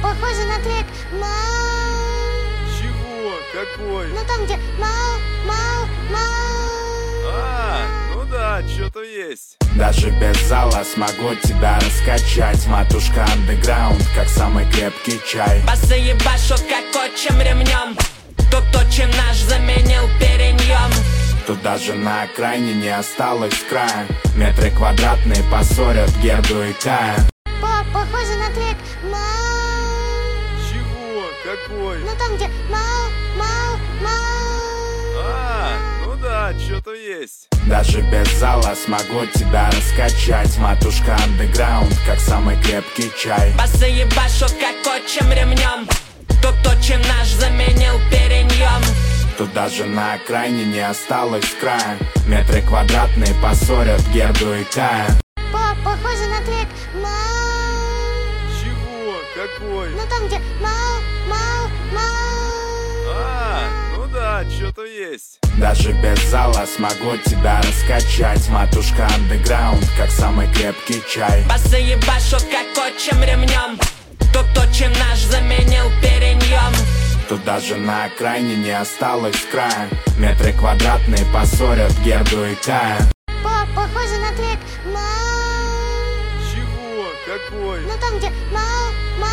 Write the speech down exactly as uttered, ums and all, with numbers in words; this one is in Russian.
Похоже на трек Мау. Чего? Какой? Ну там, где Мау, Мау, Мау. А, ну да, что-то есть. Даже без зала смогу тебя раскачать. Матушка андеграунд, как самый крепкий чай. Басы ебашу, как отчим ремнем. Тут отчим наш заменил переньем. Тут даже на окраине не осталось края. Метры квадратные поссорят Герду и Кая. Похоже на трек Мау. Чего? Какой? Ну там, где Мау, Мау, Мау. А, ну да, что-то есть. Даже без зала смогу тебя раскачать. Матушка андеграунд, как самый крепкий чай. Басы ебашу, как отчим ремнем. Тут отчим наш заменил переньем. Тут даже на окраине не осталось края. Метры квадратные поссорят Герду и Кая. Похоже на трек Мау. Чего? Какой? Ну там, где Мау, Мау, Мау. А, ну да, что-то есть. Даже без зала смогу тебя раскачать. Матушка андеграунд, как самый крепкий чай. Басы ебашу, как отчим ремнем. Тут отчим наш заменил переньем. Тут даже на окраине не осталось края. Метры квадратные поссорят Герду и Кая. Похоже на трек Мау. Чего? Какой? Ну там, где Мау, Мау.